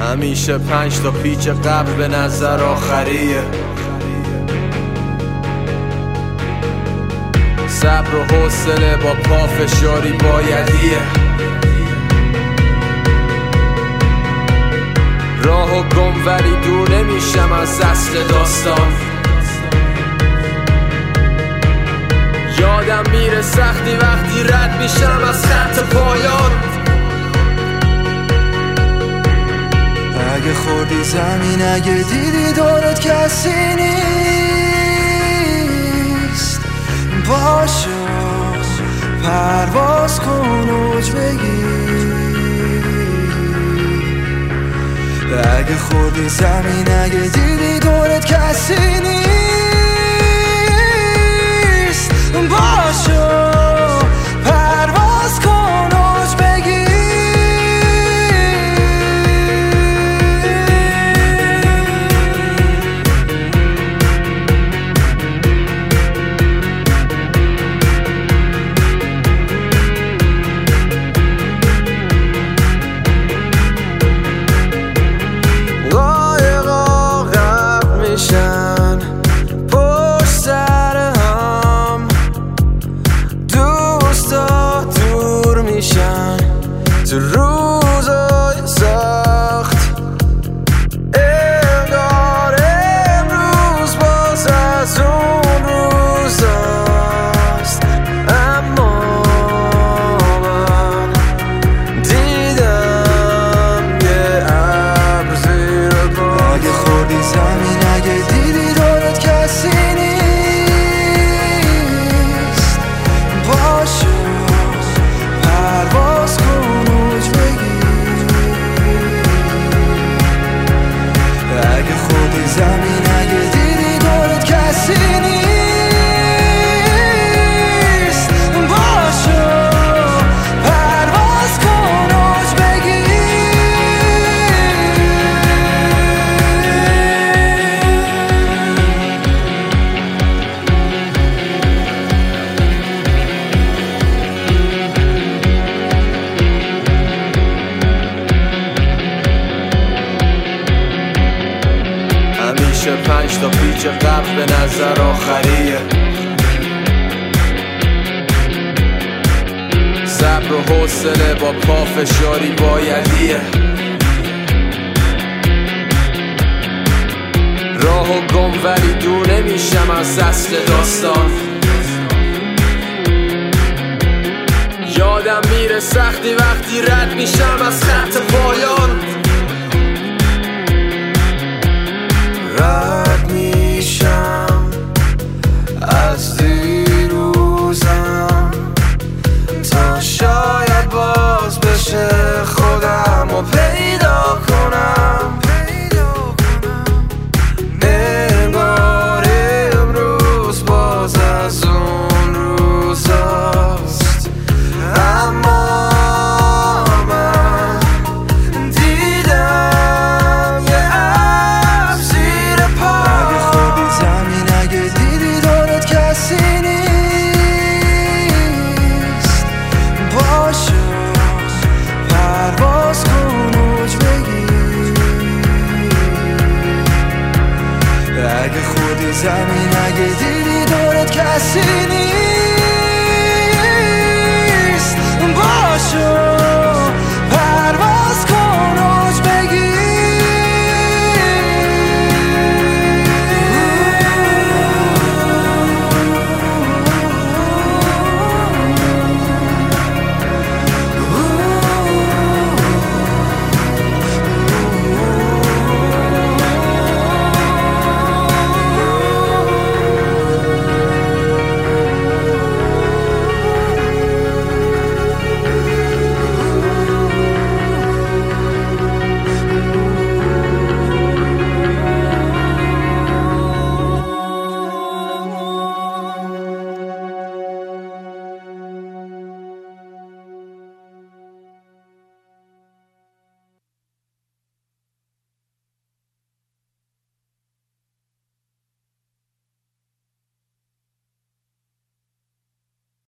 همیشه 5 تا پیچ قبل به نظر آخریه. صبر و حوصله با پافشاری بایدیه. راه و گم ولی دور نمیشم از اصل داستان. یادم میره سختی وقتی رد میشم از خط پایان. اگه خوردی زمین، اگه دیدی دورت کسی نیست، باشو پرواز کن اوج بگیر. اگه خوردی زمین، اگه دیدی دورت کسی نیست، باشو پرواز کن اوج بگیر. پشت سر هم دوستا دور میشن تو روزای سخت. انگار امروز باز از اون روزاست، اما من دیدم یه ابر زیر پا. اگه خوردی زمین، اگه دیدی دورت کسی نیست، باشو پرواز کن اوج بگیر. اگه خوردی زمین، اگه دیدی دورت کسی نیست، باشو پرواز کن اوج بگیر. همیشه 5 تا پیچ قبل به نظر آخریه. صبر و حوصله با پافشاری بایدیه. راه و گم ولی دور نمیشم از اصل داستان. یادم میره سختی وقتی رد میشم از خط پایان.